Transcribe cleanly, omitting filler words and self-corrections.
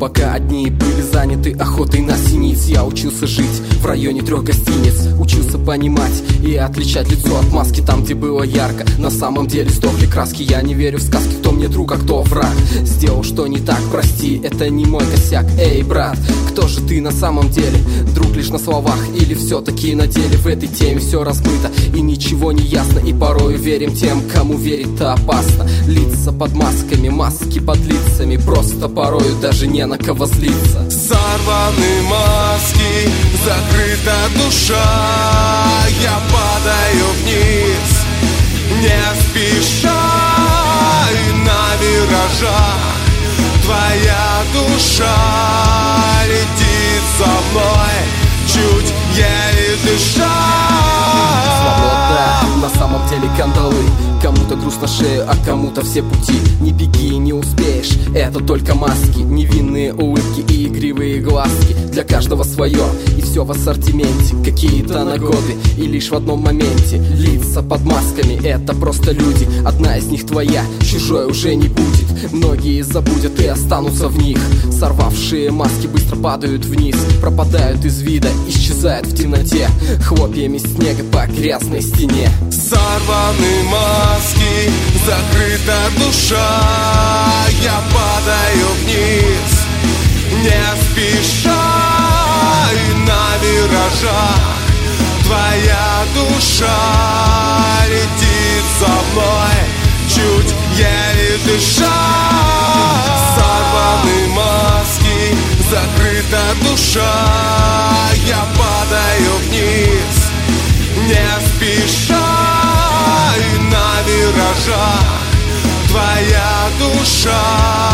пока одни были заняты охотой на синиц. Я учился жить в районе 3 гостиниц, учился понимать и отличать лицо от маски. Там, где было ярко, на самом деле сдохли краски. Я не верю в сказки, кто мне друг, а кто враг. Сделал что не так, прости, это не мой косяк. Эй, брат, кто же ты на самом деле? Друг лишь на словах или все-таки на деле? В этой теме все размыто и ничего не ясно. И порою верим тем, кому верить-то опасно. Лица под масками, маски под лицами, просто порою даже не на кого злиться. Сорваны маски, закрыта душа. Я падаю вниз, не спеша, и на виражах твоя душа летит за мной, чуть еле дыша. Свобода, на самом деле кандалы. Кому-то груз на шею, а кому-то все пути. Не беги, не успеешь, это только маски. Невинные улыбки и игривые глазки. Для каждого свое, и все в ассортименте. Какие-то нагоды, и лишь в одном моменте. Лица под масками, это просто люди. Одна из них твоя, чужой уже не будет. Многие забудут и останутся в них. Сорвавшие маски быстро падают вниз, пропадают из вида, исчезают в темноте хлопьями снега по грязной стене. Сорваны маски, закрыта душа. Я падаю вниз, не спеша, и на виражах твоя душа летит за мной, чуть еле дыша. Сорваны маски, закрыта душа. Я падаю вниз, не спеша, и на виражах твоя душа